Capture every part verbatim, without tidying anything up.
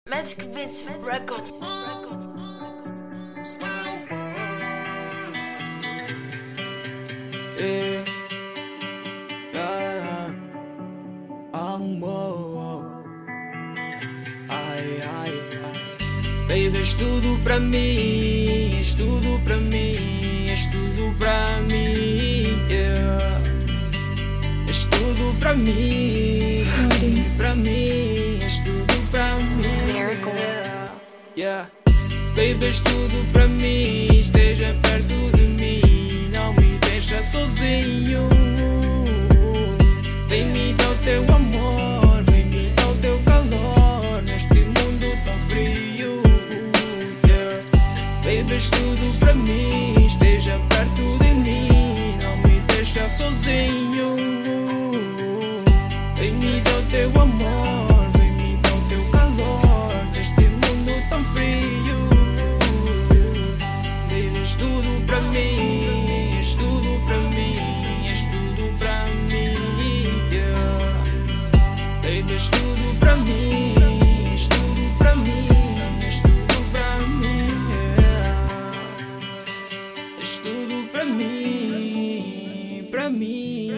Magic Beats Records. Yeah, yeah, um, oh, oh. Ai, ai, ai. Baby, és tudo pra mim, és tudo pra mim, és tudo pra mim, yeah. És tudo pra mim, pra mim, és tudo pra mim, yeah, yeah. Baby, és tudo pra mim, esteja perto de mim, não me deixa sozinho. Vem me dar o teu amor, vem me dar o teu calor neste mundo tão frio, yeah. Baby, és tudo pra mim, esteja perto de mim, não me deixa sozinho. Vem me dar o teu amor, vem me dar o teu calor neste mundo tão frio. Baby, és tudo pra mim, és tudo pra mim, és tudo pra mim, yeah. Baby, és tudo pra mim, és tudo pra mim, és tudo pra mim, yeah. És tudo pra mim, pra mim,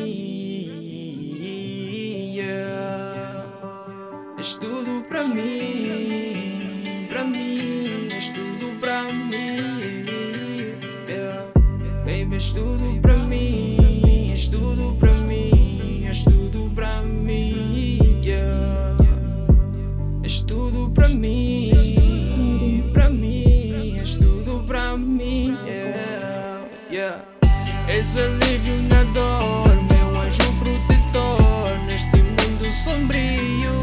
yeah. És tudo pra mim, pra mim, és tudo pra mim, yeah. Baby, és tudo pra mim, és tudo pra mim, és tudo pra mim, yeah. És tudo pra mim, pra mim, és tudo pra mim, yeah, yeah. És o alívio na dor, meu anjo protetor neste mundo sombrio.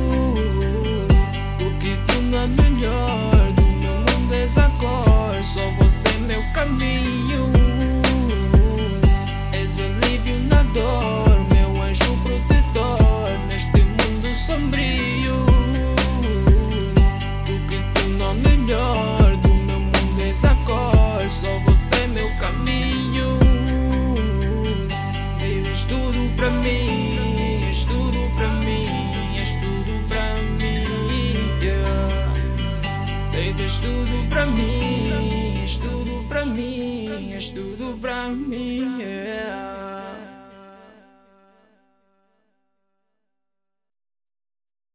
Do que tu não é melhor, do meu mundo és a cor, só você é meu caminho. És o alívio na dor, meu anjo protetor neste mundo sombrio. Do que tu não é melhor, do meu mundo és a cor, só você é meu caminho. Baby, és tudo pra mim, és tudo pra mim, és tudo pra mim, yeah. Baby, és tudo pra mim, és tudo pra mim, és tudo pra mim, yeah.